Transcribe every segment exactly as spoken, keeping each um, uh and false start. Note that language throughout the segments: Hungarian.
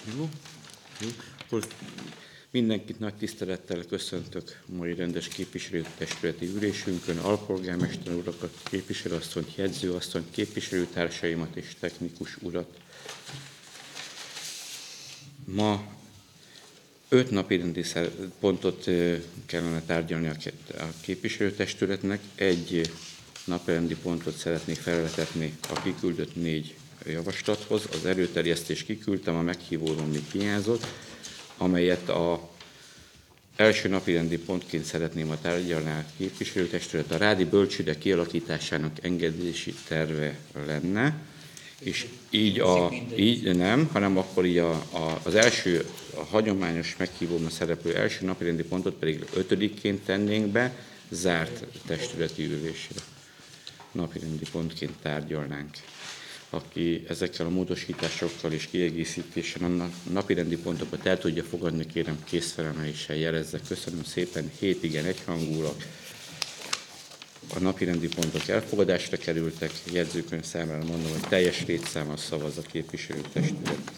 Jó? Jó? Akkor mindenkit nagy tisztelettel köszöntök mai rendes képviselőtestületi ülésünkön, alpolgármester urakat, képviselőasszonyt, jegyzőasszonyt, képviselőtársaimat és technikus urat. Ma öt napirendi pontot kellene tárgyalni a képviselőtestületnek. Egy napirendi pontot szeretnék felvetetni a kiküldött négy javaslathoz. Az előterjesztést kiküldtem, a meghívóról még hiányzott, amelyet a első napirendi pontként szeretném a tárgyalni a képviselőtestület. A Rádi bölcsőde kialakításának engedélyezi terve lenne, és így, a, így nem, hanem akkor így a, a, az első, a hagyományos meghívóban szereplő első napirendi pontot pedig ötödikként tennénk be, zárt testületi ülésre. Napirendi pontként tárgyalnánk. Aki ezekkel a módosításokkal és kiegészítésen a napirendi pontokat el tudja fogadni, kérem kézfelemeléssel jelezze. Köszönöm szépen, hét igen egyhangulag. A napirendi pontok elfogadásra kerültek, jegyzőkönyv számára mondom, hogy teljes létszámmal szavaz a képviselőtestület.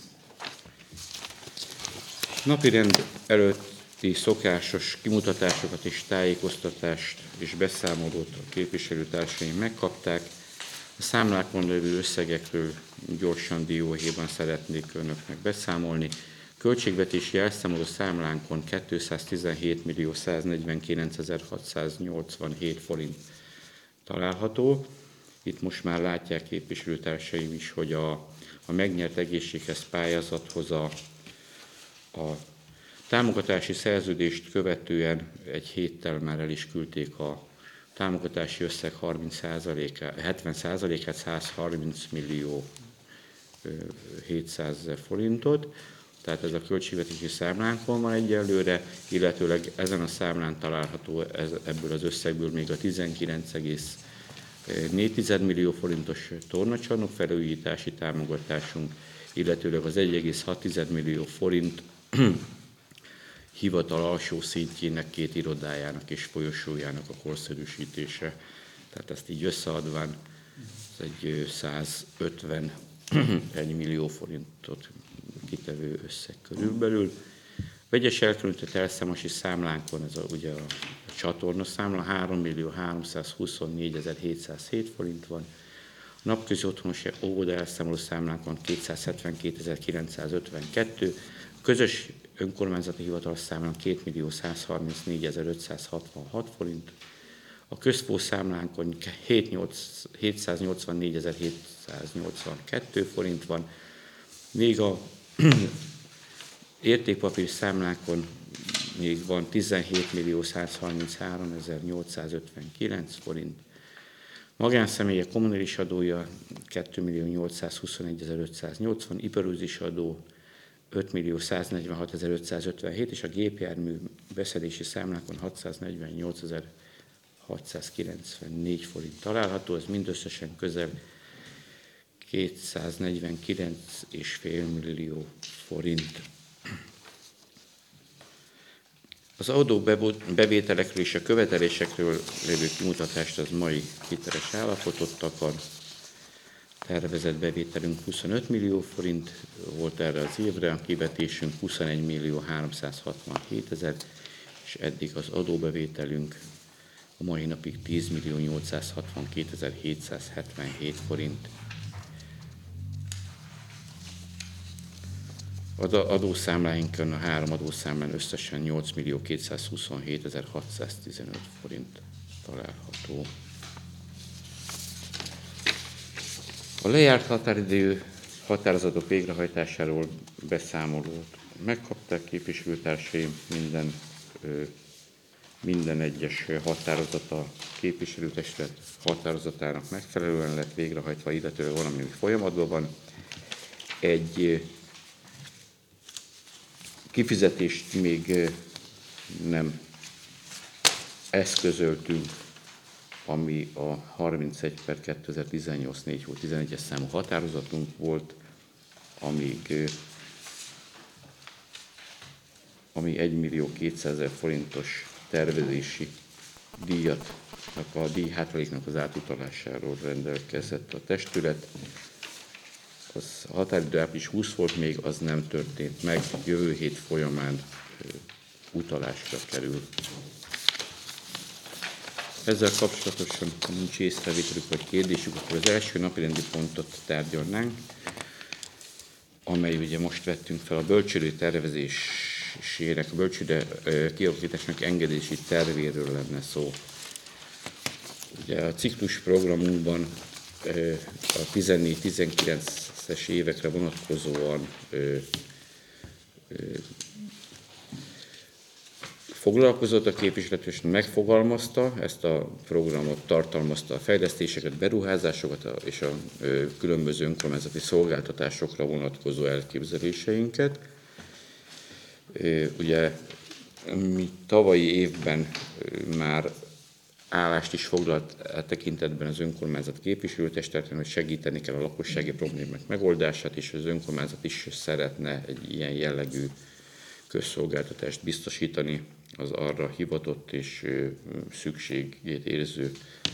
Napirend előtti szokásos kimutatásokat és tájékoztatást és beszámolót a képviselőtársaim megkapták. A számlákon lévő összegekről gyorsan dióhéjban szeretnék önöknek beszámolni. Költségvetési elszámoló számlánkon kétszáztizenhét millió száznegyvenkilencezer-hatszáznyolcvanhét forint található. Itt most már látják képviselőtársaim is, hogy a, a megnyert egészséghez pályázathoz a, a támogatási szerződést követően egy héttel már el is küldték a támogatási összeg harminc százalékát, hetven százalékát, százharminc millió hétszázezer forintot. Tehát ez a költségvetési számlánkon van egyelőre, illetőleg ezen a számlán található ez, ebből az összegből még a tizenkilenc egész négy millió forintos tornacsarnok felújítási támogatásunk, illetőleg az egy egész hat millió forint hivatal alsó szintjének két irodájának és folyosójának a korszerűsítése. Tehát ezt így összeadván ez egy százötvenegy millió forintot kitevő összeg körülbelül. Vegyes elkülönített elszámolási számlánkon ez a, ugye a, a csatorna számla három millió háromszázhuszonnégy-hétszázhét forint van. A napközi otthonos óvoda elszámoló számlánkon kétszázhetvenkétezer-kilencszázötvenkettő. A közös önkormányzati hivatalos számlán két millió százharmincnégyezer-ötszázhatvanhat forint. A közpó számlánkon hétszáznyolcvannégyezer-hétszáznyolcvankettő forint van. Még a értékpapír számlánkon még van tizenhét millió százharmincháromezer-nyolcszázötvenkilenc forint. Magánszemélyek kommunális adója két millió nyolcszázhuszonegyezer-ötszáznyolcvan, iparűzési adó öt millió száznegyvenhatezer-ötszázötvenhét, és a gépjármű beszedési számlákon hatszáznegyvennyolcezer-hatszázkilencvennégy forint található, ez mindösszesen közel kétszáznegyvenkilenc egész öt millió forint. Az adó bevételekről és a követelésekről lévő kimutatást az mai hiteles állapotot takar. Tervezett bevételünk huszonöt millió forint volt erre az évre, a kivetésünk huszonegy millió háromszázhatvanhét ezer, és eddig az adóbevételünk a mai napig tíz millió nyolcszázhatvankétezer-hétszázhetvenhét forint. Az adószámláinkon, a három adószámlán összesen nyolc millió kétszázhuszonhétezer-hatszáztizenöt forint található. A lejárt határidő határozatok végrehajtásáról beszámolót megkapták képviselőtársaim, minden, minden egyes határozata képviselőtestület határozatának megfelelően lett végrehajtva, illetve valami folyamatban van. Egy kifizetést még nem eszközöltünk, ami a harmincegy per kétezer-tizennyolc négy tizenegyes számú határozatunk volt, amíg, ami egy millió kétszázezer forintos tervezési díjat, a díj hátraléknak az átutalásáról rendelkezett a testület. az határidő április huszadika volt még, az nem történt meg, jövő hét folyamán utalásra kerül. Ezzel kapcsolatosan, ha nincs észrevételük vagy kérdésük, akkor az első napirendi pontot tárgyalnánk, amely ugye most vettünk fel a bölcsődő tervezésének, a bölcsőde kialakításnak engedési tervéről lenne szó. Ugye a ciklus programunkban a tizennégy tizenkilences évekre vonatkozóan foglalkozott a képviselet, és megfogalmazta, ezt a programot tartalmazta a fejlesztéseket, beruházásokat és a különböző önkormányzati szolgáltatásokra vonatkozó elképzeléseinket. Ugye mi tavalyi évben már állást is foglalt a tekintetben az önkormányzat képviselőtestületén, hogy segíteni kell a lakossági problémák megoldását, és az önkormányzat is szeretne egy ilyen jellegű közszolgáltatást biztosítani az arra hivatott és szükségét érző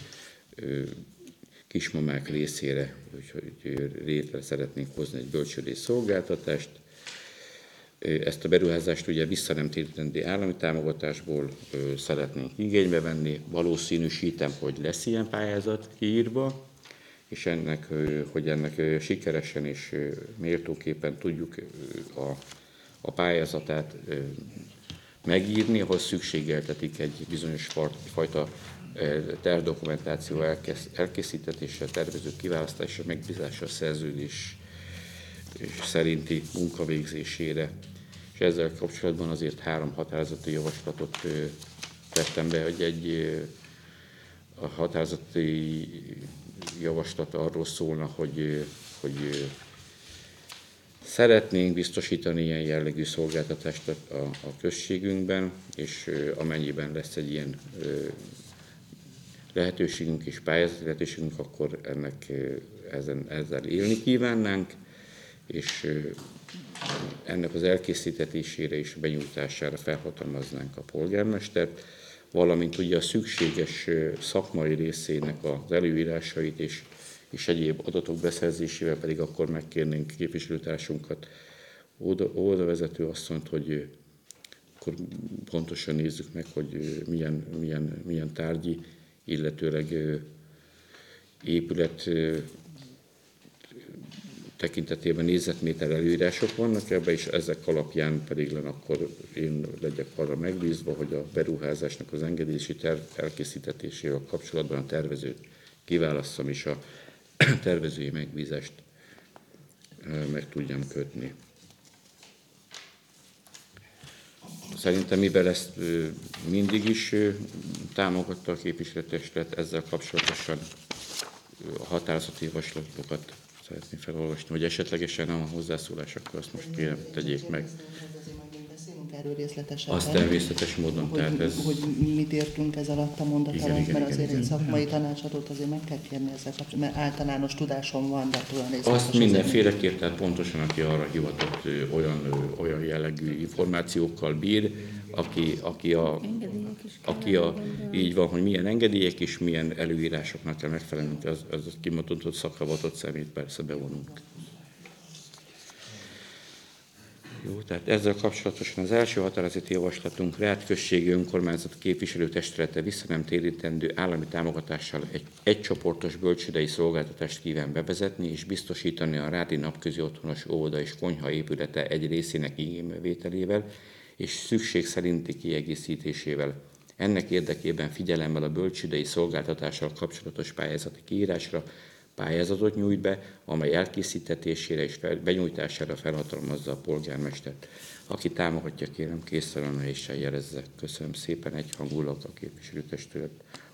kismamák részére, hogy létre szeretnénk hozni egy bölcsődés szolgáltatást. Ezt a beruházást ugye vissza nem térítendő állami támogatásból szeretnénk igénybe venni. Valószínűsítem, hogy lesz ilyen pályázat kiírva, és ennek, hogy ennek sikeresen és méltóképpen tudjuk a, a pályázatát megírni, ahhoz szükségeltetik egy bizonyos fajta tervdokumentáció elkészítetése, tervezők kiválasztása, megbízása, szerződés szerinti munkavégzésére. És ezzel kapcsolatban azért három határozati javaslatot tettem be, hogy egy a határozati javaslat arról szólna, hogy, hogy szeretnénk biztosítani ilyen jellegű szolgáltatást a, a községünkben, és amennyiben lesz egy ilyen lehetőségünk és pályázati lehetőségünk, akkor ennek ezen, ezzel élni kívánnánk, és ennek az elkészítésére és benyújtására felhatalmaznánk a polgármestert, valamint ugye a szükséges szakmai részének az előírásait és, és egyéb adatok beszerzésével pedig akkor megkérnénk képviselőtársunkat, oda, oda vezető asszonyt, hogy akkor pontosan nézzük meg, hogy milyen, milyen, milyen tárgyi, illetőleg épület tekintetében négyzetméter előírások vannak ebbe, és ezek alapján pedig len akkor én legyek arra megbízva, hogy a beruházásnak az engedési terv elkészítésével kapcsolatban a tervezőt kiválasszam, és a tervezői megbízást meg tudjam kötni. Szerintem mivel ezt mindig is támogatta a képviselőtestület, ezzel kapcsolatosan a határozati javaslatokat szeretném felolvasni, vagy esetlegesen nem a hozzászólás, akkor azt most kérem, tegyék meg. Erről részletesen. Azt természetes módon, hogy, tehát ez... Hogy mit értünk ez alatt a mondat igen, alatt, igen, mert igen, azért igen, egy szakmai tanácsadót azért meg kell kérni ezzel kapcsolatban, mert általános tudásom van, de olyan részletes. Azt mindenféleképp, tehát pontosan, aki arra hivatott, olyan, olyan jellegű információkkal bír, aki, aki, a, aki a, így van, hogy milyen engedélyek és milyen előírásoknak kell megfelelni, az, az kimondott szakravatott szemét persze bevonunk. Jó, tehát ezzel kapcsolatosan az első határozati javaslatunk Rád községi önkormányzat képviselőtestülete vissza nem térítendő állami támogatással egy egycsoportos bölcsődei szolgáltatást kíván bevezetni és biztosítani a Rádi napközi otthonos óvoda és konyha épülete egy részének igénybevételével és szükség szerinti kiegészítésével. Ennek érdekében figyelemmel a bölcsődei szolgáltatással kapcsolatos pályázati kiírásra pályázatot nyújt be, amely elkészítésére és benyújtására felhatalmazza a polgármestert. Aki támogatja, kérem készfelemeléssel jelezze. Köszönöm szépen, egyhangulag a képviselőtestület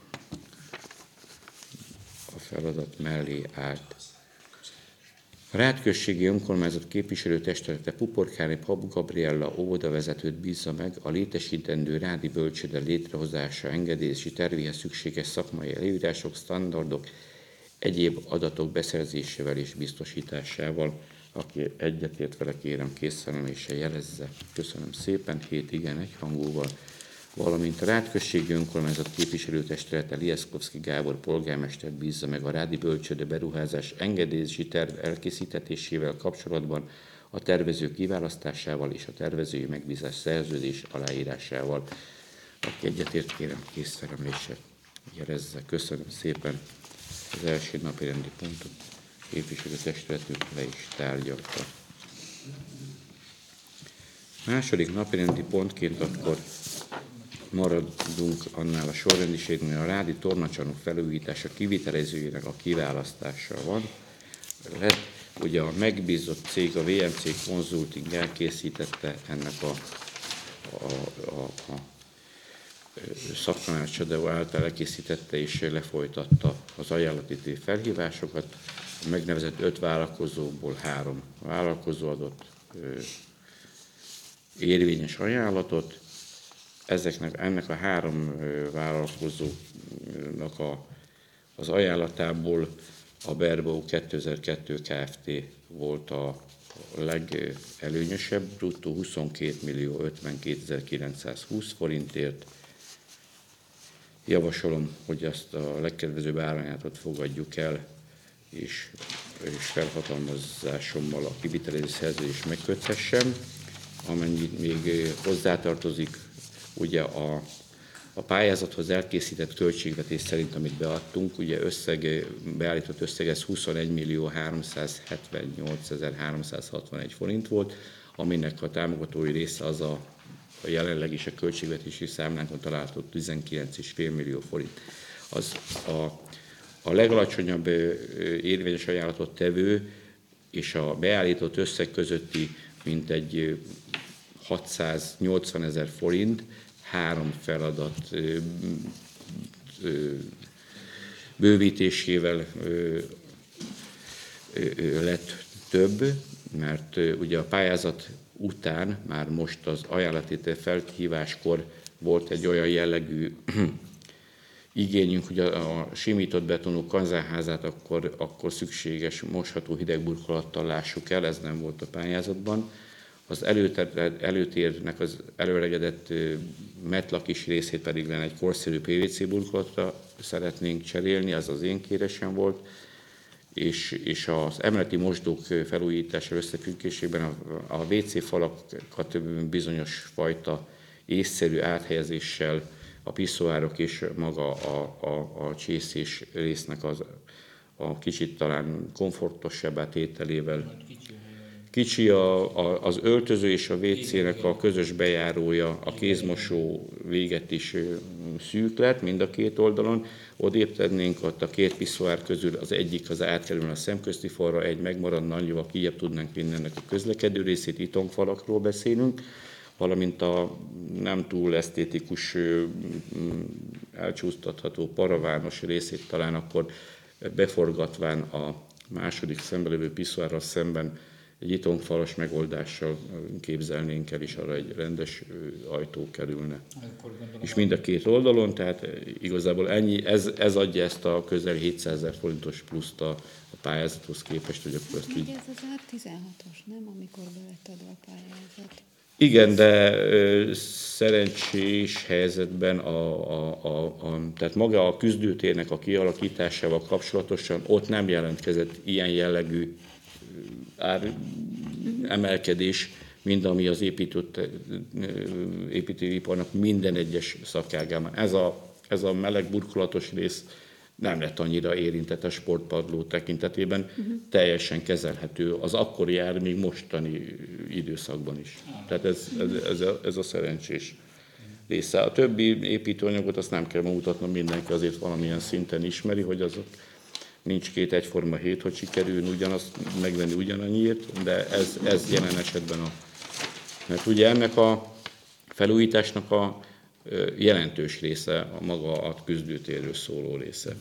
a feladat mellé állt. A Rád községi önkormányzat képviselőtestülete Puporkáni Pap Gabriella óvodavezetőt bízza meg a létesítendő rádi bölcsőde létrehozása engedélyezési tervéhez szükséges szakmai előírások, standardok, egyéb adatok beszerzésével és biztosításával. Aki egyetért vele, kérem készfelemeléssel jelezze. Köszönöm szépen, hét igen egyhangúval. valamint a Rádközségi Önkormányzat képviselőtestülete Lieszkowski Gábor polgármester bízza meg a Rádi bölcsőde beruházás engedélyezési terv elkészítésével kapcsolatban a tervező kiválasztásával és a tervezői megbízás szerződés aláírásával. Aki egyetért, kérem kézfelemléssel jelezze. Köszönöm szépen. Az első napi rendi pontot képviselőtestületünk le is tárgyalta. Második napirendi pontként akkor maradunk annál a sorrendiségnél, a Rádi tornacsarnok felújítása kivitelezőjének a kiválasztása van. Lett, ugye a megbízott cég, a vé em cé Consulting elkészítette ennek a, a, a, a szaktanácsadó által elkészítette és lefolytatta az ajánlati felhívásokat. A megnevezett öt vállalkozóból három vállalkozó adott érvényes ajánlatot. Ezeknek, ennek a három vállalkozónak a, az ajánlatából a Berbau kétezer-kettő Kft. Volt a legelőnyösebb, bruttó huszonkét millió ötvenkétezer-kilencszázhúsz forintért. Javasolom, hogy azt a legkedvezőbb árajánlatot fogadjuk el, és, és felhatalmazásommal a kivitelező szerződést megköthessem. Amennyit még hozzátartozik, ugye a, a pályázathoz elkészített költségvetés szerint, amit beadtunk, ugye összeg, beállított összeg ez huszonegy millió háromszázhetvennyolcezer-háromszázhatvanegy forint volt, aminek a támogatói része az a, a jelenleg is a költségvetési számlánkon található tizenkilenc egész öt millió forint. Az a, a legalacsonyabb érvényes ajánlatot tevő és a beállított összeg közötti mintegy hatszáznyolcvanezer forint, három feladat ö, ö, bővítésével ö, ö, lett több, mert ö, ugye a pályázat után már most az ajánlati felhíváskor volt egy olyan jellegű igényünk, hogy a, a simított betonú kanzárházát akkor, akkor szükséges mosható hidegburkolattal lássuk el, ez nem volt a pályázatban. Az előtér, előtérnek az előregedett metlakis részét pedig lenne egy korszerű pé vé cé burkolatra szeretnénk cserélni, az az én kérésem volt, és, és az emeleti mosdók felújítása összefüggésében a, a vé cé falakat bizonyos fajta észszerű áthelyezéssel, a piszoárok és maga a, a, a csészés résznek az, a kicsit talán komfortosabbá tételével. Kicsi a, a, az öltöző és a vé cének a közös bejárója, a kézmosó véget is szűk lett mind a két oldalon. Odébb tennénk ott a két piszoár közül, az egyik az átkerülne a szemközti falra, egy megmaradna, annyival kijebb tudnánk vinni ennek a közlekedő részét, itongfalakról beszélünk, valamint a nem túl esztétikus, elcsúsztatható paravános részét talán akkor beforgatván a második szemben lévő piszoárral szemben egy itongfalas megoldással képzelnénk el, és arra egy rendes ajtó kerülne. És mind a két oldalon, tehát igazából ennyi, ez, ez adja ezt a közel hétszázezer forintos pluszt a, a pályázathoz képest, hogy akkor ezt így... Ez az ár tizenhatos, nem? Amikor be lett adva a pályázat. Igen, de ö, szerencsés helyzetben a, a, a, a, tehát maga a küzdőtérnek a kialakításával kapcsolatosan ott nem jelentkezett ilyen jellegű ár emelkedés, mint ami az építőt, építőiparnak minden egyes szakágában. Ez a, ez a meleg burkolatos rész nem lett annyira érintett a sportpadló tekintetében, uh-huh. teljesen kezelhető az akkori ár, még mostani időszakban is. Tehát ez, ez, ez, a, ez a szerencsés része. A többi építőanyagot azt nem kell bemutatnom, mindenki azért valamilyen szinten ismeri, hogy azok nincs két egyforma hét, hogy sikerül ugyanazt megvenni ugyanannyiért, de ez, ez jelen esetben a... Mert ugye ennek a felújításnak a jelentős része a maga a küzdőtérről szóló része.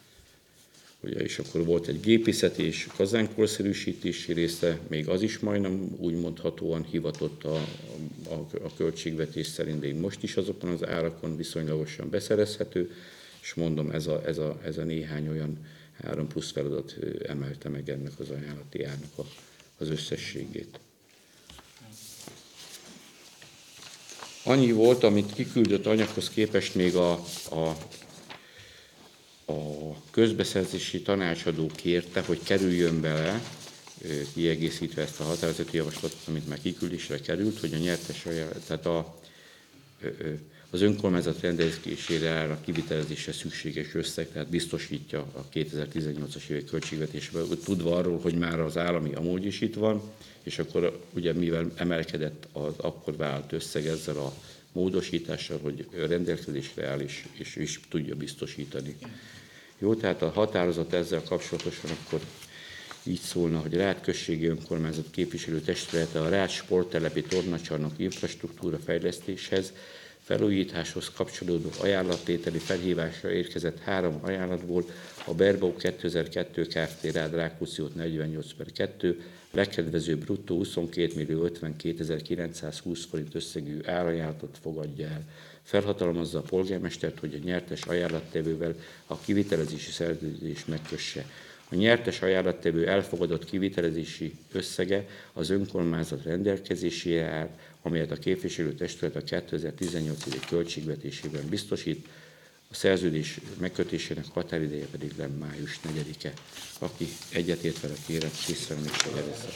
Ugye, és akkor volt egy gépészeti és kazánkorszerűsítési része, még az is majdnem úgy mondhatóan hivatott a, a, a költségvetés szerint, még most is azokon az árakon viszonylagosan beszerezhető, és mondom, ez a, ez a, ez a néhány olyan három plusz feladat emelte meg ennek az ajánlati árnak a, az összességét. Annyi volt, amit kiküldött anyaghoz képest még a, a, a közbeszerzési tanácsadó kérte, hogy kerüljön bele, kiegészítve ezt a határozati javaslatot, amit már kiküldésre került, hogy a nyertes ajánlat, tehát a, az önkormányzat rendelkezésére áll a kivitelezésre szükséges összeg, tehát biztosítja a kétezer-tizennyolcas évek költségvetésében, tudva arról, hogy már az állami amúgy is itt van, és akkor ugye mivel emelkedett az akkor vállalt összeg ezzel a módosítással, hogy rendelkezésre áll és, és is tudja biztosítani. Jó, tehát a határozat ezzel kapcsolatosan akkor így szólna, hogy Rád községi önkormányzat képviselő testülete a Rád sporttelepi tornacsarnok infrastruktúra fejlesztéshez, felújításhoz kapcsolódó ajánlattételi felhívásra érkezett három ajánlatból a Berbau kétezer-kettő Kft. Rád Rákóczi út negyvennyolc per kettő legkedvező bruttó huszonkettő millió ötvenkétezer-kilencszázhúsz forint összegű árajánlatot fogadja el. Felhatalmazza a polgármestert, hogy a nyertes ajánlattevővel a kivitelezési szerződést megkösse. A nyertes ajánlattevő elfogadott kivitelezési összege az önkormányzat rendelkezésére áll, amelyet a képviselőtestület a kétezer-tizennyolc évi költségvetésében biztosít, a szerződés megkötésének határideje pedig nem május negyedike. Aki egyetért vele, kérem, visszaemléksre jelezze.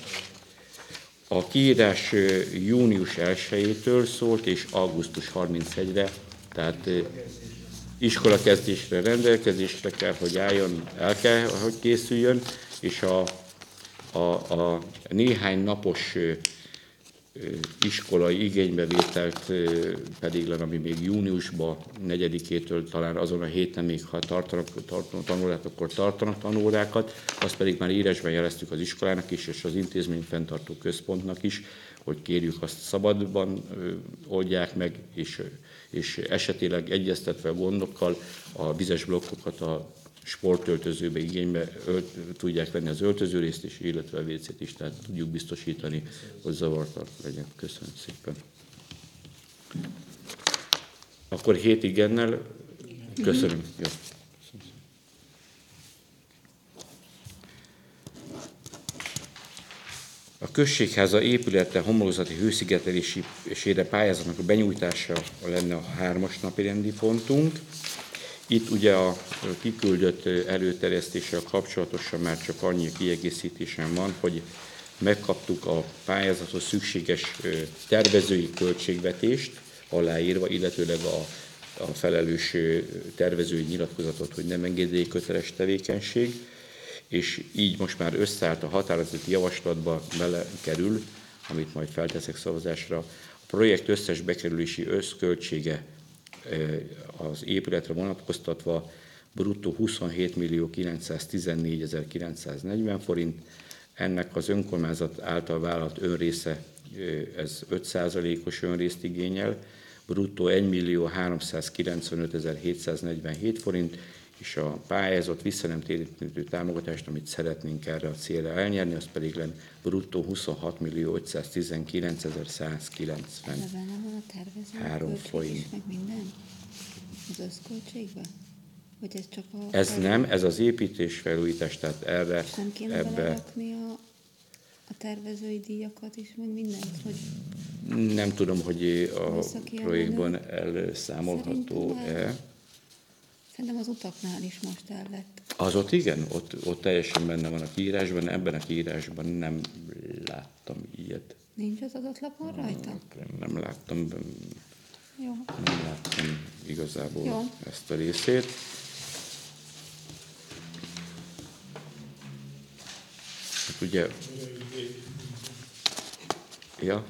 A kiírás június elsejétől szólt, és augusztus harmincegyedikére, tehát iskolakezdésre rendelkezésre kell, hogy álljon, el kell, hogy készüljön, és a, a, a néhány napos iskolai igénybevételt pedig lenne, ami még júniusban negyedikétől talán azon a héten még ha tartanak, tartanak tanórákat, akkor tartanak tanórákat, azt pedig már írásban jeleztük az iskolának is, és az intézmény fenntartó központnak is, hogy kérjük azt szabadban oldják meg, és, és esetileg egyeztetve a gondokkal a vizes blokkokat a sportöltözőbe igénybe ölt, tudják venni az öltözőrészt is, illetve a vécét is, tehát tudjuk biztosítani, hogy zavartalan legyen. Köszönöm szépen. Akkor hét igennel. Köszönöm. Jó. A községháza épülete homlokzati hőszigetelésére pályázatnak a benyújtása lenne a hármas napi rendi pontunk. Itt ugye a kiküldött előterjesztéssel kapcsolatosan már csak annyi kiegészítésem van, hogy megkaptuk a pályázathoz szükséges tervezői költségvetést aláírva, illetőleg a, a felelős tervezői nyilatkozatot, hogy nem engedélyköteles tevékenység, és így most már összeállt a határozati javaslatba belekerül, amit majd felteszek szavazásra. A projekt összes bekerülési összköltsége az épületre vonatkoztatva bruttó huszonhét millió kilencszáztizennégyezer-kilencszáznegyven forint, ennek az önkormányzat által vállalt önrésze, ez öt százalékos önrészt igényel, bruttó egy millió háromszázkilencvenötezer-hétszáznegyvenhét forint, és a pályázat visszanemtérítő támogatást, amit szeretnénk erre a célra elnyerni, az pedig lenne bruttó huszonhat millió ötszáztizenkilencezer-százkilencvenhárom forint. Meg minden? Az összköltségben? Vagy ez csak a... Ez felül... nem, ez az építés felújítás, tehát erre... Nem kéne ebbe... belerakni a, a tervezői díjakat is, meg mindent, hogy... Nem tudom, hogy a projektben elszámolható-e. Szerintem az utaknál is most el lett. Az ott igen, ott, ott teljesen benne van a kiírásban, ebben a kiírásban nem láttam ilyet. Nincs az adatlapon rajta? Nem láttam, Jó. nem láttam igazából Jó. ezt a részét. Hát ugye... Ja.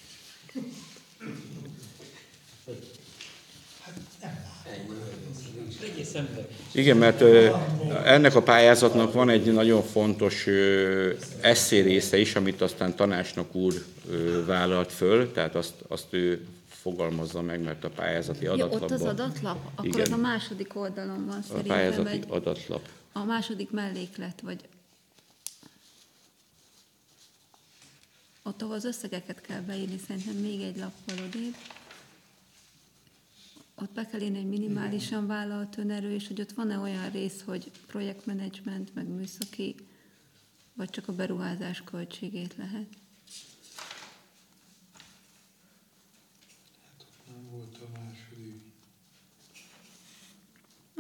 Igen, mert ennek a pályázatnak van egy nagyon fontos esszé része is, amit aztán tanácsnok úr vállalt föl, tehát azt, azt ő fogalmazza meg, mert a pályázati adatlapban... Ja, ott az adatlap? Akkor igen, az a második oldalon van szerintem. A pályázati egy, adatlap. A második melléklet, vagy... Ott, ahol az összegeket kell beírni, szerintem még egy lappal odébb. Ott be kell írni egy minimálisan vállalt önerő, és hogy ott van-e olyan rész, hogy projektmenedzsment, meg műszaki, vagy csak a beruházás költségét lehet.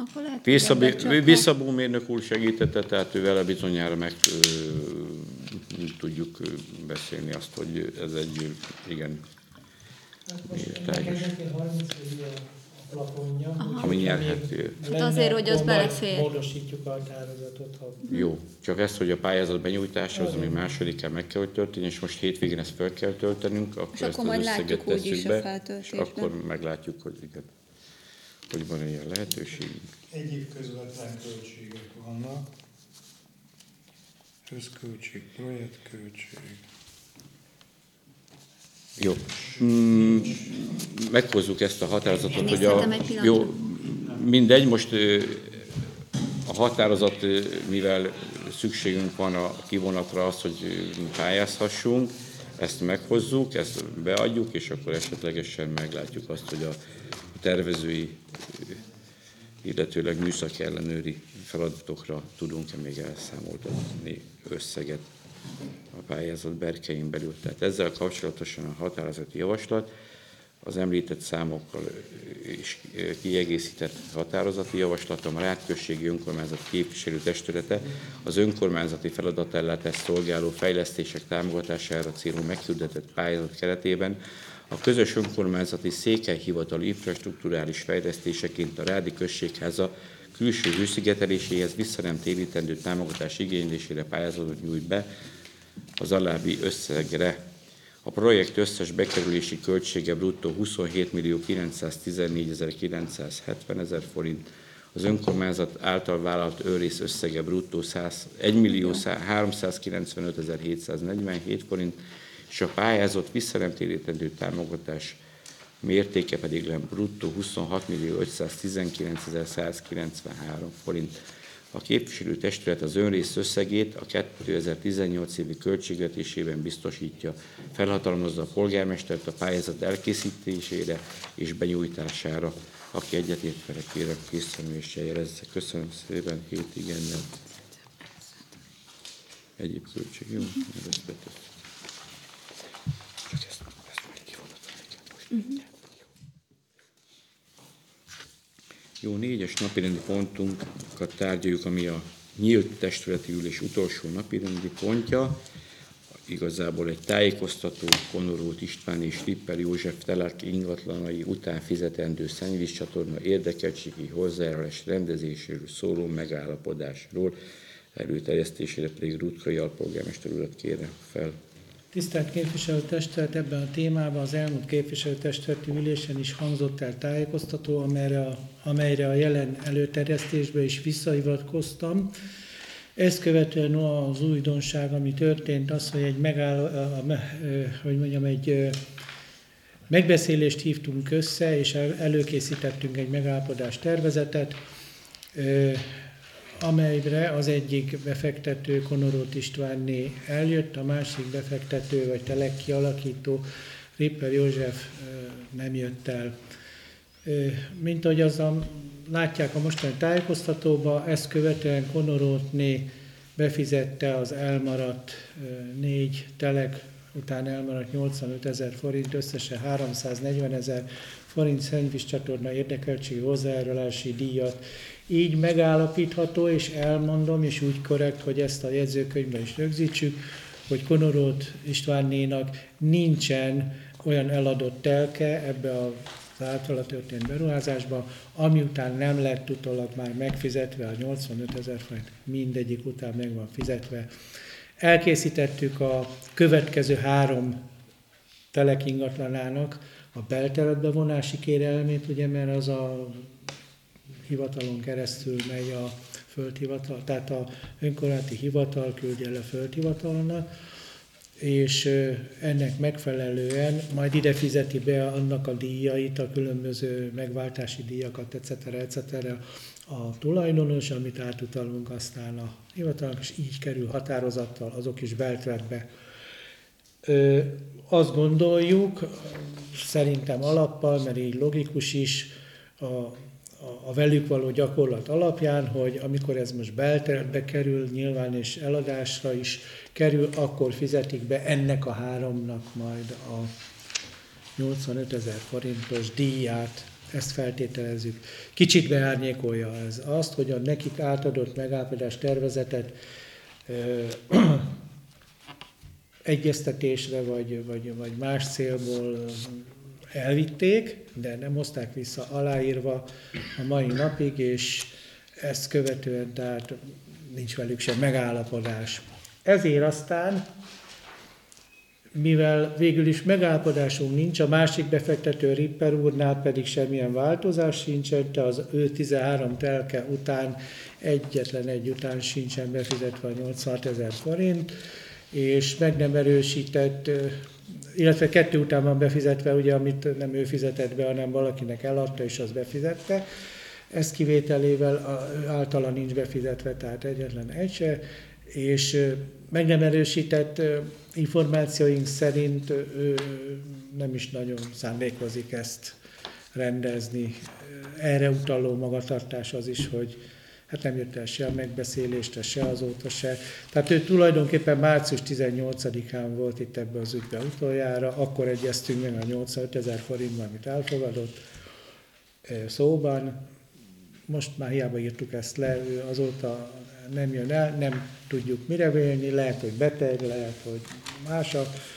akkor lehet, Visszabé, hogy ebben csak visszabó mérnök úr segítette, tehát ő vele bizonyára meg ö, tudjuk beszélni azt, hogy ez egy igen teljes. Plafonja, Ami nyerhet. Hát azért, hogy az belefér. Módosítjuk a határozatot. Ha... Jó, csak ezt, hogy a pályázat benyújtása, az még másodikán meg kell, hogy történjen, és most hétvégén ezt fel kell töltenünk, akkor És ezt akkor az majd összeget látjuk úgy tesszük is a be, és feltöltésben. akkor meglátjuk, hogy igen, hogy van ilyen lehetőségünk. Egyéb közvetlen költségek vannak. Összköltség, projektköltség. Jó. Mm, meghozzuk ezt a határozatot, Még hogy a... szerintem egy pillanat. Jó, mindegy, most ö, a határozat, ö, mivel szükségünk van a kivonatra az, hogy ö, pályázhassunk, ezt meghozzuk, ezt beadjuk, és akkor esetlegesen meglátjuk azt, hogy a tervezői, ö, illetőleg műszaki ellenőri feladatokra tudunk-e még elszámoltatni összeget a pályázat berkein belül. Tehát ezzel kapcsolatosan a határozati javaslat az említett számokkal is kiegészített határozati javaslat, a Rátközségi Önkormányzat képviselőtestülete az önkormányzati feladatellátást szolgáló fejlesztések támogatására célú meghirdetett pályázat keretében a közös önkormányzati székelyhivatal infrastrukturális fejlesztéseként a Rádi Községháza külső hőszigeteléséhez vissza nem térítendő támogatás igénylésére pályázatot nyújt be az alábbi összegre. A projekt összes bekerülési költsége bruttó huszonhét millió kilencszáztizennégy-kilencszázhetven ezer forint, az önkormányzat által vállalt őrész összege bruttó egy millió háromszázkilencvenöt ezer hétszáznegyvenhét forint, és a pályázat vissza nem térítendő támogatás mértéke pedig le bruttó huszonhat millió ötszáztizenkilenc ezer százkilencvenhárom forint. A képviselőtestület az önrész összegét a kétezer-tizennyolc évi költségvetésében biztosítja, felhatalmazza a polgármestert a pályázat elkészítésére és benyújtására. Aki egyetért vele, kérem készfelméssel jelezze. Köszönöm szépen, hét igennel. Egyéb költség, jó? Ezt betett. Csak ezt, ezt majd kivonatom nekem most. Uh-huh. Jó, négyes napirendi pontunkat tárgyaljuk, ami a nyílt testületi ülés utolsó napirendi pontja. Igazából egy tájékoztató Konorót István és Ripper József telek ingatlanai után fizetendő szennyvízcsatorna érdekeltségi hozzájárulás rendezéséről szóló megállapodásról, előterjesztésére pedig Rutkai alpolgármester urat kérem fel. Tisztelt képviselőtestület, ebben a témában az elmúlt képviselőtestületi ülésen is hangzott el tájékoztató, amelyre a, amelyre a jelen előterjesztésbe is visszahivatkoztam. Ezt követően az újdonság, ami történt, az, hogy egy, megáll, hogy mondjam, egy megbeszélést hívtunk össze, és előkészítettünk egy megállapodás tervezetet, amelyre az egyik befektető, Konorót Istvánné eljött, a másik befektető vagy telek kialakító, Ripper József nem jött el. Mint ahogy azzal látják a mostani tájékoztatóban, ezt követően Konorótné befizette az elmaradt négy telek, után elmaradt nyolcvanöt ezer forint, összesen háromszáznegyven ezer forint szennyvízcsatorna érdekeltségi hozzájárulási díjat. Így megállapítható, és elmondom, és úgy korrekt, hogy ezt a jegyzőkönyvben is rögzítsük, hogy Konorót Istvánnénak nincsen olyan eladott telke ebbe az általa történt beruházásba, ami után nem lett utólag már megfizetve, a nyolcvanöt ezer forint mindegyik után meg van fizetve. Elkészítettük a következő három telek ingatlanának a belterületbe vonási kérelmét, ugye, mert az a hivatalon keresztül megy a földhivatal, tehát a önkormányzati hivatal küldje le földhivatalnak, és ennek megfelelően majd ide fizeti be annak a díjait, a különböző megváltási díjakat, et cetera, et cetera a tulajdonos, amit átutalunk aztán a hivatalnak, és így kerül határozattal azok is belterületbe. Azt gondoljuk, szerintem alappal, mert így logikus is, a a velük való gyakorlat alapján, hogy amikor ez most belterületbe kerül, nyilván és eladásra is kerül, akkor fizetik be ennek a háromnak majd a nyolcvanöt ezer forintos díját. ezt feltételezzük. Kicsit beárnyékolja ez azt, hogy a nekik átadott megállapodás tervezetet ö, egyeztetésre vagy, vagy, vagy más célból elvitték, de nem hozták vissza aláírva a mai napig, és ezt követően tehát nincs velük sem megállapodás. Ezért aztán, mivel végül is megállapodásunk nincs, a másik befektető Ripper úrnál pedig semmilyen változás sincsen, de az ő tizenhárom telke után egyetlen egy után sincsen befizetve a nyolcvanhat ezer forint, és meg nem erősített, illetve kettő után van befizetve, ugye, amit nem ő fizetett be, hanem valakinek eladta, és az befizette. Ez kivételével általa nincs befizetve, tehát egyetlen egy se, és meg nem erősített információink szerint ő nem is nagyon szándékozik ezt rendezni. Erre utaló magatartás az is, hogy hát nem jött el se a megbeszélésre, se azóta se. Tehát ő tulajdonképpen március tizennyolcadikán volt itt ebben az ügyben utoljára, akkor egyeztünk meg a nyolcvanöt ezer forintban, amit elfogadott szóban. Most már hiába írtuk ezt le, ő azóta nem jön el, nem tudjuk mire vélni, lehet, hogy beteg, lehet, hogy más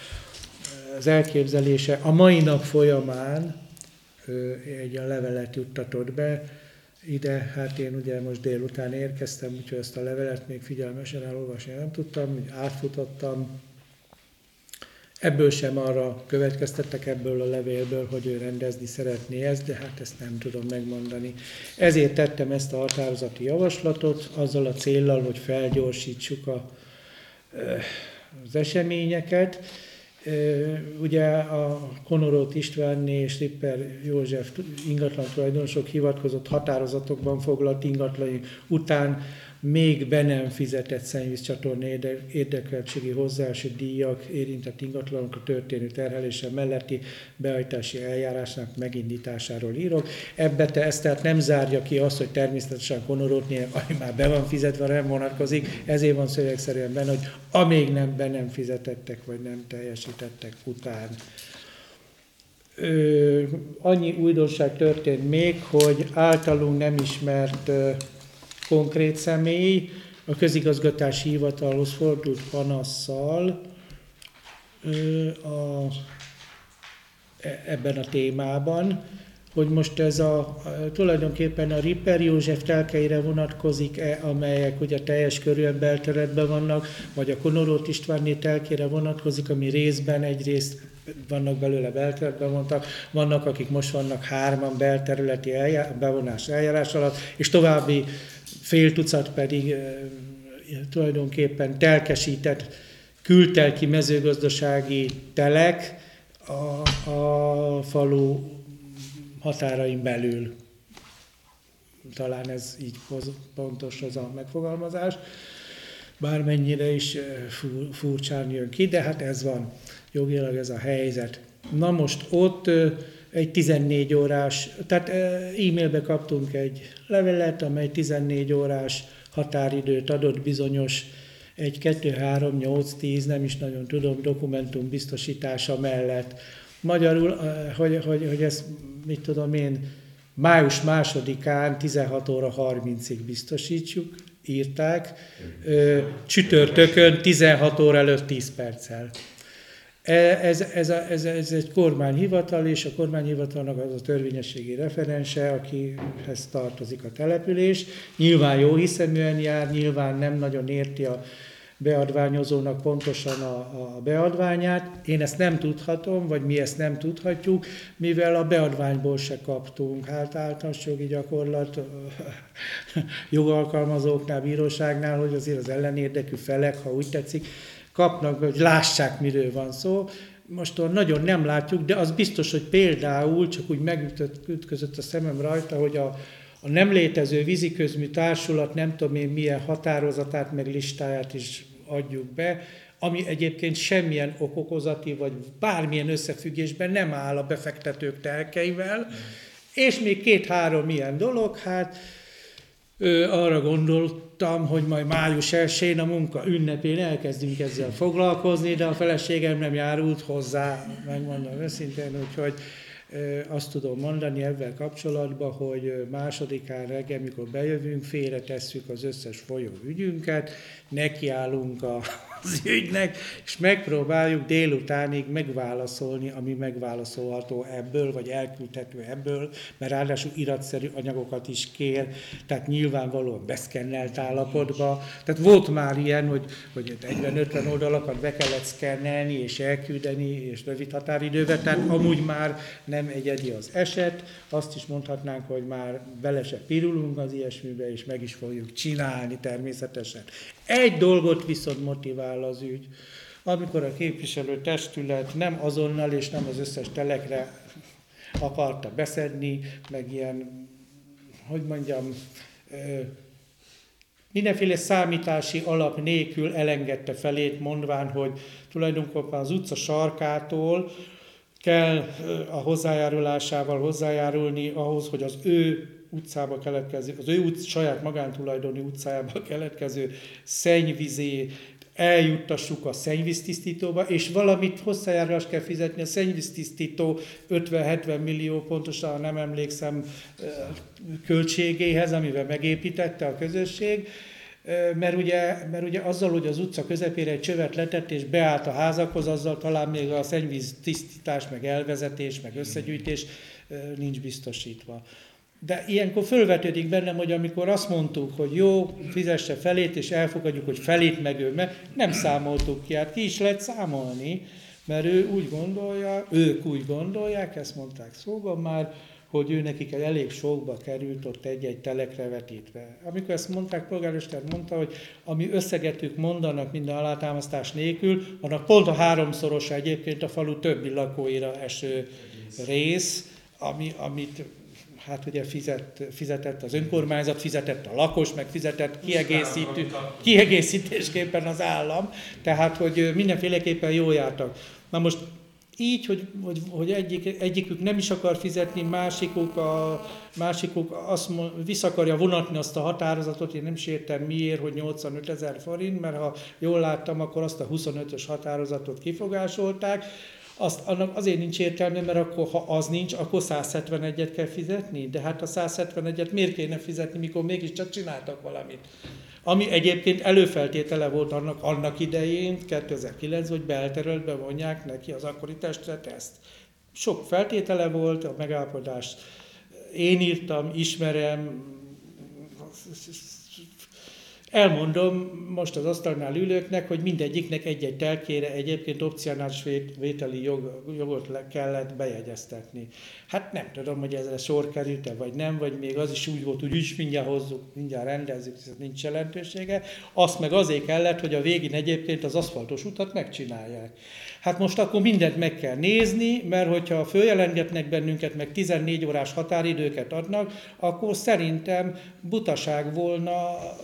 az elképzelése. A mai nap folyamán egy a levelet juttatott be ide, hát én ugye most délután érkeztem, úgyhogy ezt a levelet még figyelmesen elolvasni nem tudtam, átfutottam. Ebből sem arra következtettek ebből a levélből, hogy ő rendezni szeretné ezt, de hát ezt nem tudom megmondani. Ezért tettem ezt a határozati javaslatot, azzal a céllal, hogy felgyorsítsuk a, az eseményeket. Ugye a Konorót Istvánné és Ripper József ingatlan tulajdonosok hivatkozott határozatokban foglalt ingatlan után még be nem fizetett szennyvízcsatorna érdekeltségi hozzáási díjak érintett ingatlanokra történő terhelése melletti behajtási eljárásnak megindításáról írok. Ebbe te ezt tehát nem zárja ki azt, hogy természetesen Konorótnél, ami már be van fizetve, nem vonatkozik, ezért van szövegszerűen benne, hogy amíg nem be nem fizetettek, vagy nem teljesítettek után. Ö, annyi újdonság történt még, hogy általunk nem ismert ö, konkrét személy a közigazgatási hivatalhoz fordult panasszal ö, a, ebben a témában, hogy most ez a, tulajdonképpen a Ripper József telkeire vonatkozik-e, amelyek ugye teljes körűen belterületben vannak, vagy a Konorót Istvánné telkére vonatkozik, ami részben egyrészt vannak belőle belterületben vontak, vannak, akik most vannak hárman belterületi eljár, bevonás eljárás alatt, és további fél tucat pedig e, tulajdonképpen telkesített kültelki mezőgazdasági telek a, a falu határain belül. Talán ez így pontos az a megfogalmazás, bármennyire is furcsán jön ki, de hát ez van, jogilag ez a helyzet. Na most ott egy tizennégy órás, tehát e-mailbe kaptunk egy levelet, amely tizennégy órás határidőt adott bizonyos egy, kettő, három, nyolc, tíz, nem is nagyon tudom, dokumentum biztosítása mellett. Magyarul, hogy, hogy, hogy ezt, mit tudom én, május másodikán tizenhat óra harmincig biztosítsuk, írták, csütörtökön tizenhat óra előtt tíz perccel. Ez, ez, a, ez, ez egy kormányhivatal, és a kormányhivatalnak az a törvényességi referense, akihez tartozik a település. Nyilván jó hiszeműen jár, nyilván nem nagyon érti a beadványozónak pontosan a, a beadványát. Én ezt nem tudhatom, vagy mi ezt nem tudhatjuk, mivel a beadványból se kaptunk. Hát általános jogi gyakorlat jogalkalmazóknál, bíróságnál, hogy azért az ellenérdekű felek, ha úgy tetszik, kapnak, hogy lássák, miről van szó. Most nagyon nem látjuk, de az biztos, hogy például, csak úgy megütközött a szemem rajta, hogy a, a nem létező víziközmű társulat nem tudom én milyen határozatát, meg listáját is adjuk be, ami egyébként semmilyen okokozati, vagy bármilyen összefüggésben nem áll a befektetők telkeivel, mm. és még két-három ilyen dolog, hát Ö, arra gondoltam, hogy majd május elsején a munka ünnepén elkezdünk ezzel foglalkozni, de a feleségem nem járult hozzá, megmondom őszintén, úgyhogy Azt tudom mondani ebben kapcsolatban, hogy másodikán reggel, mikor bejövünk, félretesszük az összes folyó ügyünket, nekiállunk az ügynek, és megpróbáljuk délutánig megválaszolni, ami megválaszolható ebből, vagy elküldhető ebből, mert ráadásul iratszerű anyagokat is kér, tehát nyilvánvalóan beszkennelt állapotban. Tehát volt már ilyen, hogy, hogy negyven-ötven oldalakat be kellett szkennelni, és elküldeni, és rövid határidővel, tehát amúgy már nem egyedi az eset, azt is mondhatnánk, hogy már bele se pirulunk az ilyesmibe, és meg is fogjuk csinálni természetesen. Egy dolgot viszont motivál az ügy, amikor a képviselő testület nem azonnal és nem az összes telekre akarta beszedni, meg ilyen, hogy mondjam, mindenféle számítási alap nélkül elengedte felét, mondván, hogy tulajdonképpen az utca sarkától kell a hozzájárulásával hozzájárulni ahhoz, hogy az ő utcába keletkező, az ő utc, saját magántulajdoni utcájába keletkező szennyvizét eljuttassuk a szennyvíztisztítóba, és valamit hozzájárulást kell fizetni a szennyvíztisztító ötven-hetven millió, pontosan nem emlékszem, költségéhez, amivel megépítette a közösség, mert ugye, mert ugye azzal, hogy az utca közepére egy csövet letett és beállt a házakhoz, azzal talán még a szennyvíz tisztítás, meg elvezetés, meg összegyűjtés nincs biztosítva. De ilyenkor fölvetődik bennem, hogy amikor azt mondtuk, hogy jó, fizesse felét, és elfogadjuk, hogy felét meg ő, mert nem számoltuk ki, hát ki is lehet számolni, mert ő úgy gondolja, ők úgy gondolják, ezt mondták szóban már, hogy ő nekik elég sokba került ott egy-egy telekre vetítve. Amikor ezt mondták, polgármester mondta, hogy ami összeget ők mondanak minden alátámasztás nélkül, annak pont a háromszorosa egyébként a falu többi lakóira eső rész, ami, amit hát ugye fizet, fizetett az önkormányzat, fizetett a lakos, meg fizetett kiegészítő, kiegészítésképpen az állam, tehát hogy mindenféleképpen jól jártak. Na most így, hogy, hogy, hogy egyik, egyikük nem is akar fizetni, másikuk, a, másikuk azt mond, vissza akarja vonatni azt a határozatot, én nem is értem miért, hogy nyolcvanöt ezer forint, mert ha jól láttam, akkor azt a huszonötös határozatot kifogásolták. Azt, annak azért nincs értelme, mert akkor, ha az nincs, akkor száz hetvenegyet kell fizetni. De hát a száz hetvenegyet miért kéne fizetni, mikor mégiscsak csináltak valamit? Ami egyébként előfeltétele volt annak, annak idején, kétezer-kilencben, hogy belterületbe vonják neki az akkori testület ezt. Sok feltétele volt, a megállapodást én írtam, ismerem, elmondom most az asztalnál ülőknek, hogy mindegyiknek egy-egy telkére egyébként opcionális vételi jog, jogot kellett bejegyeztetni. Hát nem tudom, hogy ezre sor került-e, vagy nem, vagy még az is úgy volt, hogy úgy mindjárt hozzuk, mindjárt rendezzük, ez nincs jelentősége. Azt meg azért kellett, hogy a végén egyébként az aszfaltos utat megcsinálják. Hát most akkor mindent meg kell nézni, mert hogyha följelentgetnek bennünket, meg tizennégy órás határidőket adnak, akkor szerintem butaság volna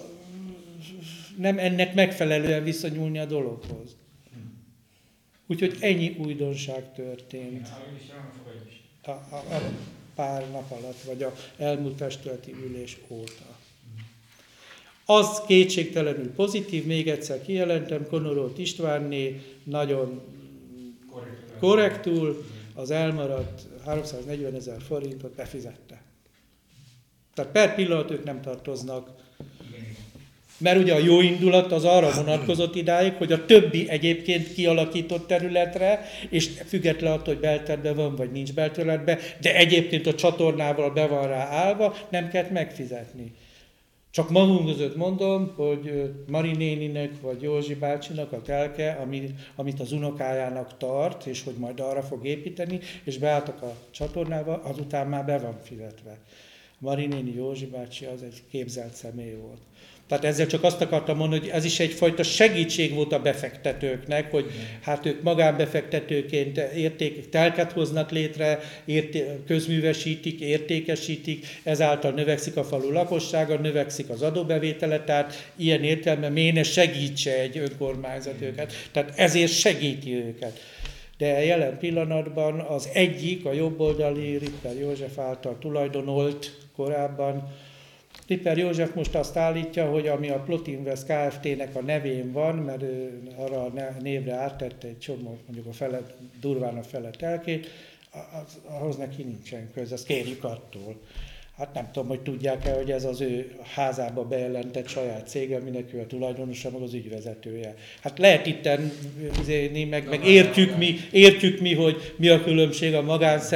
nem ennek megfelelően viszonyulni a dologhoz. Úgyhogy ennyi újdonság történt a, a, a pár nap alatt, vagy a elmúlt testületi ülés óta. Az kétségtelenül pozitív, még egyszer kijelentem, Konorót Istvánné nagyon korrektul az elmaradt háromszáznegyven ezer forintot befizette. Tehát per pillanat ők nem tartoznak. Mert ugye a jó indulat az arra vonatkozott idáig, hogy a többi egyébként kialakított területre, és független attól, hogy belterületben van, vagy nincs belterületben, de egyébként a csatornával be van rá állva, nem kellett megfizetni. Csak magunk között mondom, hogy Mari néninek, vagy Józsi bácsinak a telke, amit az unokájának tart, és hogy majd arra fog építeni, és beálltak a csatornával, azután már be van fizetve. Mari néni, Józsi bácsi az egy képzelt személy volt. Tehát ezzel csak azt akartam mondani, hogy ez is egyfajta segítség volt a befektetőknek, hogy hát ők magánbefektetőként érték, telket hoznak létre, érté, közművesítik, értékesítik, ezáltal növekszik a falu lakossága, növekszik az adóbevétele, tehát ilyen értelemben miért ne segítse egy önkormányzat őket. Tehát ezért segíti őket. De jelen pillanatban az egyik, a jobboldali Ripper József által tulajdonolt korábban, Ripper József most azt állítja, hogy ami a Plotinvest Kft-nek a nevén van, mert ő arra a névre áttette egy csomó, mondjuk a fele, durván a fele telkét, az, ahhoz neki nincsen köz, azt kérjük attól. Hát nem tudom, hogy tudják-e, hogy ez az ő házába bejelentett saját cége, aminek ő a tulajdonosa, meg az ügyvezetője. Hát lehet itten, meg, meg értjük mi, értjük mi, hogy mi a különbség a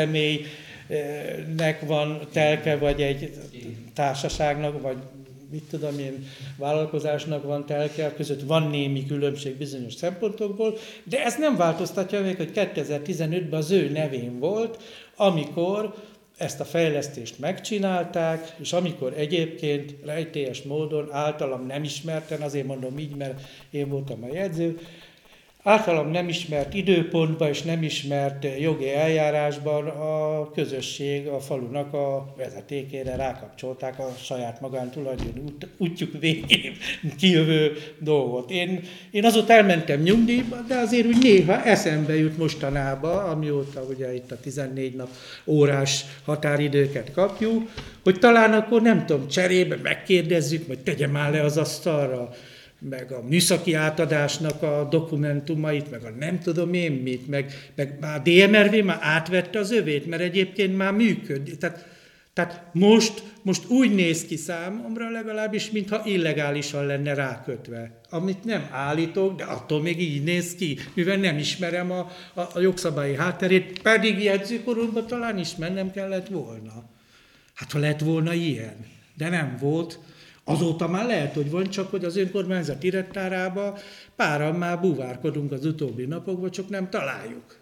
magánszemélynek van telke, vagy egy társaságnak, vagy mit tudom én, vállalkozásnak van telke, között van némi különbség bizonyos szempontokból, de ez nem változtatja meg, hogy kétezer-tizenötben az ő nevén volt, amikor ezt a fejlesztést megcsinálták, és amikor egyébként rejtélyes módon általam nem ismerten, azért mondom így, mert én voltam a jegyző, általam nem ismert időpontban és nem ismert jogi eljárásban a közösség a falunak a vezetékére rákapcsolták a saját magántulajdonú út, útjuk végén kijövő dolgot. Én, én azóta elmentem nyugdíjba, de azért úgy néha eszembe jut mostanában, amióta ugye itt a tizennégy nap órás határidőket kapjuk, hogy talán akkor nem tudom, cserébe megkérdezzük, vagy tegye már le az asztalra, meg a műszaki átadásnak a dokumentumait, meg a nem tudom én mit, meg, meg már a dé em er vé már átvette az övét, mert egyébként már működik. Tehát, tehát most, most úgy néz ki számomra legalábbis, mintha illegálisan lenne rákötve. Amit nem állítok, de attól még így néz ki, mivel nem ismerem a, a, a jogszabályi hátterét, pedig jegyzőkoromban talán ismernem kellett volna. Hát ha lett volna ilyen, de nem volt. Azóta már lehet, hogy van, csak hogy az önkormányzat irattárában páran már búvárkodunk az utóbbi napokban, csak nem találjuk.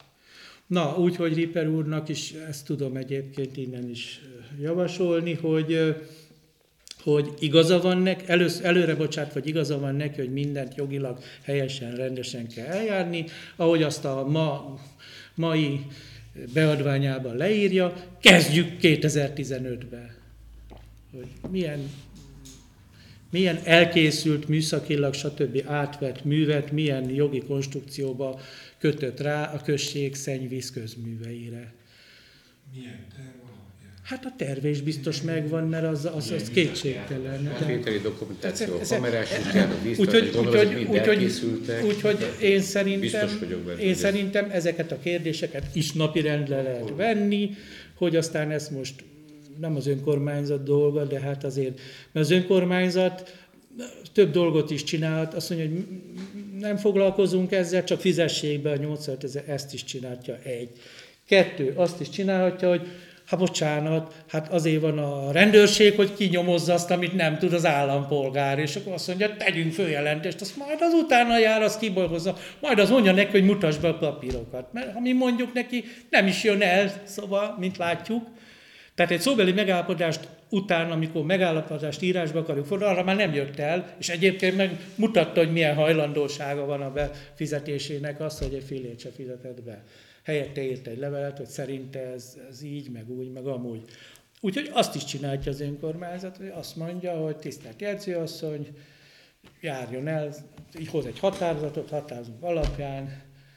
Na, úgyhogy Ripper úrnak is ezt tudom egyébként innen is javasolni, hogy, hogy igaza van neki, elősz, előre bocsát, vagy igaza van neki, hogy mindent jogilag helyesen, rendesen kell eljárni, ahogy azt a ma, mai beadványában leírja, kezdjük kétezer-tizenötben. Hogy milyen milyen elkészült műszakilag, stb. Átvett művet, milyen jogi konstrukcióba kötött rá a község szennyvíz közműveire. Milyen terv alapján? Hát a terv is biztos megvan, mert az, az, az kétségtelen. A vételi dokumentáció, a Ez- kamerás útján, a víztartás, Úgyhogy, gondolom, ezek úgyhogy, mind úgyhogy, elkészültek. úgyhogy én szerintem, Biztos vagyok benne, én hogy szerintem ezeket a kérdéseket is napirendre lehet venni, hogy aztán ezt most nem az önkormányzat dolga, de hát azért, mert az önkormányzat több dolgot is csinálhat, azt mondja, hogy nem foglalkozunk ezzel, csak fizessék be a nyolcvanezer, ezt is csinálhatja egy. Kettő, azt is csinálhatja, hogy hát bocsánat, hát azért van a rendőrség, hogy kinyomozza azt, amit nem tud az állampolgár, és akkor azt mondja, tegyünk följelentést, azt majd az utána jár, az kibolgozza, majd az mondja neki, hogy mutasd be a papírokat, mert ha mi mondjuk neki, nem is jön el, szóval, mint látjuk. Tehát egy szóbeli megállapodást után, amikor megállapodást írásba akarjuk fordulni, arra már nem jött el, és egyébként meg mutatta, hogy milyen hajlandósága van a befizetésének az, hogy egy fillért se fizetett be. Helyette írt egy levelet, hogy szerinte ez, ez így, meg úgy, meg amúgy. Úgyhogy azt is csinálja az önkormányzat, hogy azt mondja, hogy tisztelt jegyzőasszony, járjon el, így hoz egy határozatot, határozunk alapján,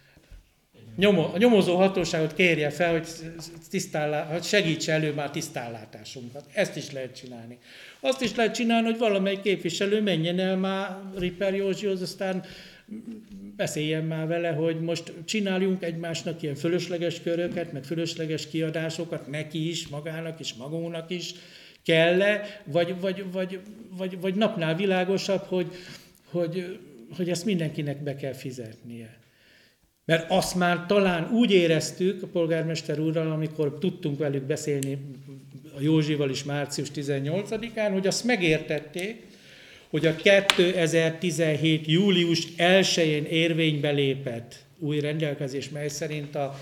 Nyomo, a nyomozó hatóságot kérje fel, hogy, tisztállá, hogy segítse elő már tisztállátásunkat. Ezt is lehet csinálni. Azt is lehet csinálni, hogy valamelyik képviselő menjen el már Ripper Józsihoz, aztán beszéljen már vele, hogy most csináljunk egymásnak ilyen fölösleges köröket, meg fölösleges kiadásokat, neki is, magának is, magunknak is kell-e, vagy, vagy, vagy, vagy, vagy napnál világosabb, hogy, hogy, hogy ezt mindenkinek be kell fizetnie. Mert azt már talán úgy éreztük a polgármester úrral, amikor tudtunk velük beszélni a Józsival is március tizennyolcadikán, hogy azt megértették, hogy a kétezer-tizenhét. július elsején érvénybe lépett új rendelkezés, mely szerint a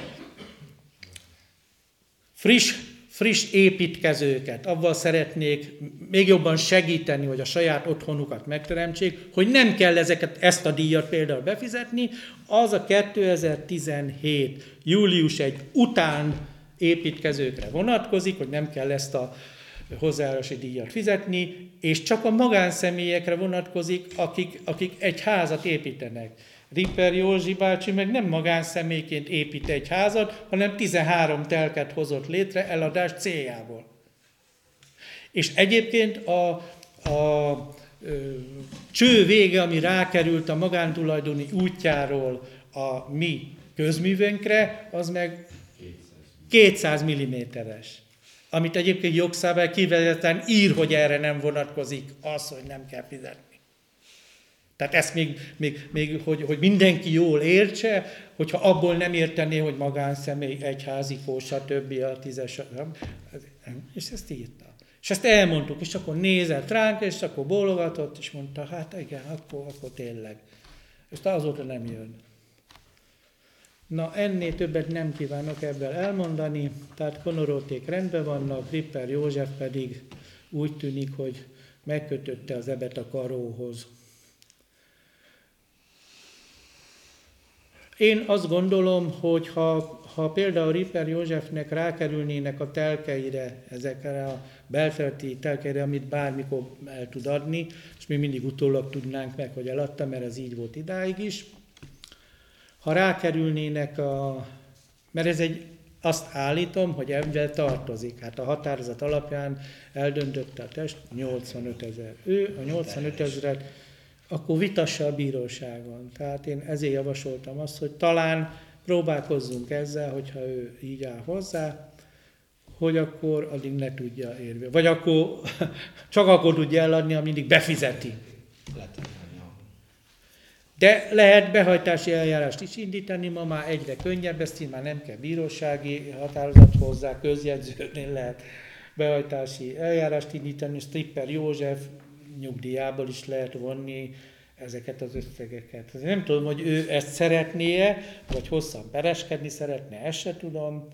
friss, friss építkezőket avval szeretnék még jobban segíteni, hogy a saját otthonukat megteremtsék, hogy nem kell ezeket, ezt a díjat például befizetni, az a kétezer-tizenhét. július elsején után építkezőkre vonatkozik, hogy nem kell ezt a hozzájárulási díjat fizetni, és csak a magánszemélyekre vonatkozik, akik, akik egy házat építenek. Ripper Józsi bácsi meg nem magánszemélyként épít egy házat, hanem tizenhárom telket hozott létre eladás céljából. És egyébként a, a ö, cső vége, ami rákerült a magántulajdoni útjáról a mi közművünkre, az meg kétszáz milliméteres. Amit egyébként jogszabály kifejezetten ír, hogy erre nem vonatkozik, az, hogy nem kell fizetni. Tehát ezt még, még, még hogy, hogy mindenki jól értse, hogyha abból nem értené, hogy magánszemély, egyházikó, stb. A tízes, és ezt írta. És ezt elmondtuk, és akkor nézett ránk, és akkor bólogatott, és mondta, hát igen, akkor, akkor tényleg. És azóta nem jön. Na, ennél többet nem kívánok ebből elmondani, tehát Konoróték rendben vannak, Ripper József pedig úgy tűnik, hogy megkötötte az ebet a karóhoz. Én azt gondolom, hogy ha, ha például Ripper Józsefnek rákerülnének a telkeire, ezekre a belföldi telkeire, amit bármikor el tud adni, és mi mindig utólag tudnánk meg, hogy eladta, mert ez így volt idáig is. Ha rákerülnének a... Mert ez egy, azt állítom, hogy ebben tartozik. Hát a határozat alapján eldöntötte a test nyolcvanöt ezer. Ő a nyolcvanöt ezret, akkor vitassa a bíróságon. Tehát én ezért javasoltam azt, hogy talán próbálkozzunk ezzel, hogyha ő így áll hozzá, hogy akkor addig ne tudja érni. Vagy akkor csak akkor tudja eladni, amíg befizeti. De lehet behajtási eljárást is indítani, ma már egyre könnyebb, ezt így már nem kell bírósági határozat hozzá, közjegyzőnél lehet behajtási eljárást indítani, Ripper József nyugdíjából is lehet vonni ezeket az összegeket. Nem tudom, hogy ő ezt szeretné-e, vagy hosszan pereskedni szeretne, ezt se tudom.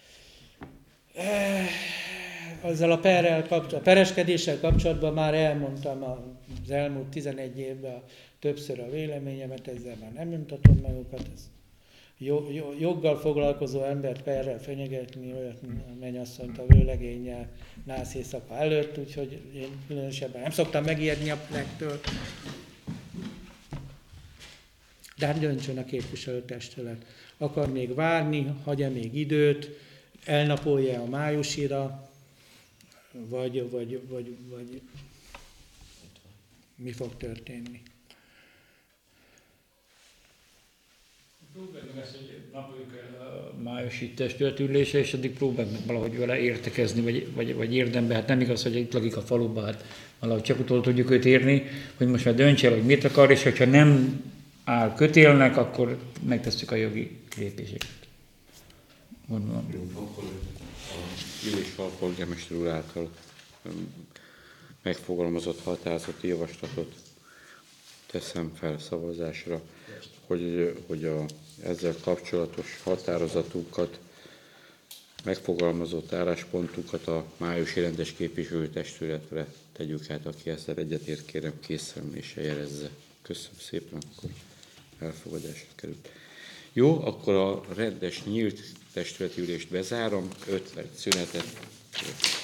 Ezzel a perrel kapcsolatban, a pereskedéssel kapcsolatban már elmondtam az elmúlt tizenegy évben többször a véleményemet, ezzel már nem mutatom magukat. Ez joggal foglalkozó embert perrel fenyegetni, olyat a mennyasszonyt a vőlegénnyel nász éjszaka előtt, úgyhogy én különösebben nem szoktam megijedni a plektől. De hát döntsön a képviselőtestület. Akar még várni, hagy-e még időt, elnapolja a májusira, vagy, vagy, vagy, vagy mi fog történni. Próbáljuk ezt, hogy napoljuk el a májusi testületülésre, és addig próbáljuk valahogy vele értekezni, vagy, vagy, vagy érdembe. Hát nem igaz, hogy itt lakik a faluban, hát valahogy csak utól tudjuk őt érni, hogy most már döntse el, hogy mit akar, és hogyha nem áll kötélnek, akkor megtesszük a jogi lépéseket. Gondolom. Akkor a ülés alpolgármester úr által megfogalmazott határozati javaslatot teszem fel szavazásra, hogy, hogy a ezzel kapcsolatos határozatunkat, megfogalmazott álláspontunkat a májusi rendes képviselőtestületre tegyük át, aki ezzel egyetért, kérem készszeméssel jelezze. Köszönöm szépen, akkor elfogadásra került. Jó, akkor a rendes nyílt testületi ülést bezárom, öt perc szünetet.